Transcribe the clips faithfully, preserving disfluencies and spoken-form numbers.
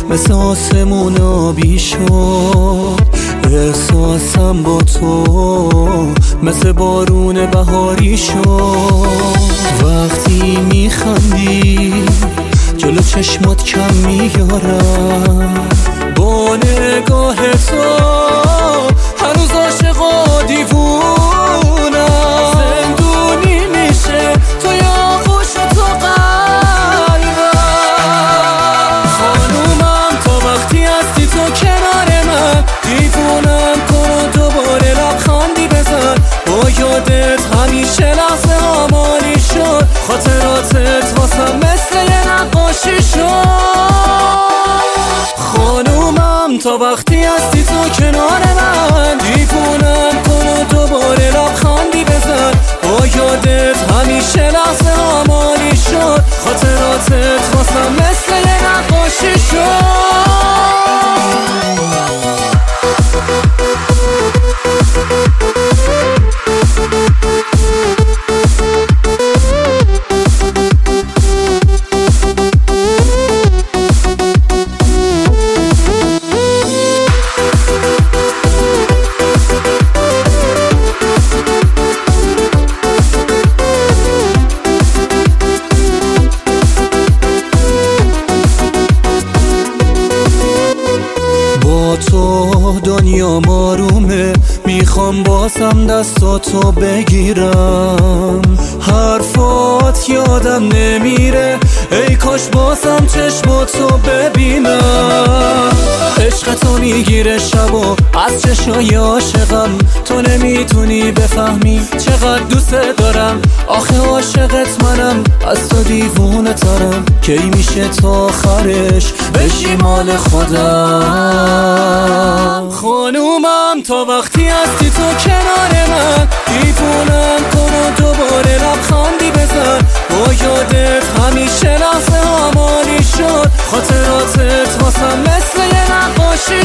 مثل آسمون آبی شد. احساسم با تو مثل بارون بهاری شد. وقتی میخندی جلو چشمات کم میارم، با نگاه تو هنوز عاشق و دیوونم. زندونی میشه تو یا خوش تو قلبم. خانومم تا وقتی هستی تو کنار من، دیوونم کن و دوباره لبخندی بزن. با یادت همیشه لحظه آمالی شد، خاطراتت واسم مثل یه نقاشی شد. خانومم تا وقتی هستی تو کنار من، دیوونم کن و دوباره لبخندی بزن. با یادت همیشه لحظه آمالی شد، خاطراتت واسم مثل یه نقاشی شد. تو دنیا آرومه، میخوام بازم دستاتو بگیرم. حرفات یادم نمیره، ای کاش بازم چشماتو ببینم. عشق تو میگیره شبا از چشای عاشقم، تو نمیتونی بفهمی چقدر دوست دارم. آخه عاشقت منم، از تو دیوونه ترم. کی میشه تا آخرش بشی مال خودم؟ خانومم تا وقتی هستی تو کنار من، دیوونم کن و دوباره لبخندی بزن. با یادت همیشه لحظه آمالی شد، خاطراتت واسم مثل یه نقاشی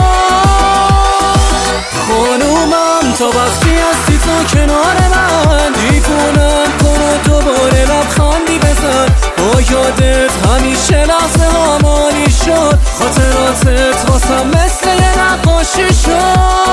شد. خانومم تا وقتی هستی تو کنار من، دیوونم کن و دوباره لبخندی بزن. با یادت همیشه لحظه آمالی شد، خاطراتت واسم مثل یه نقاشی شد.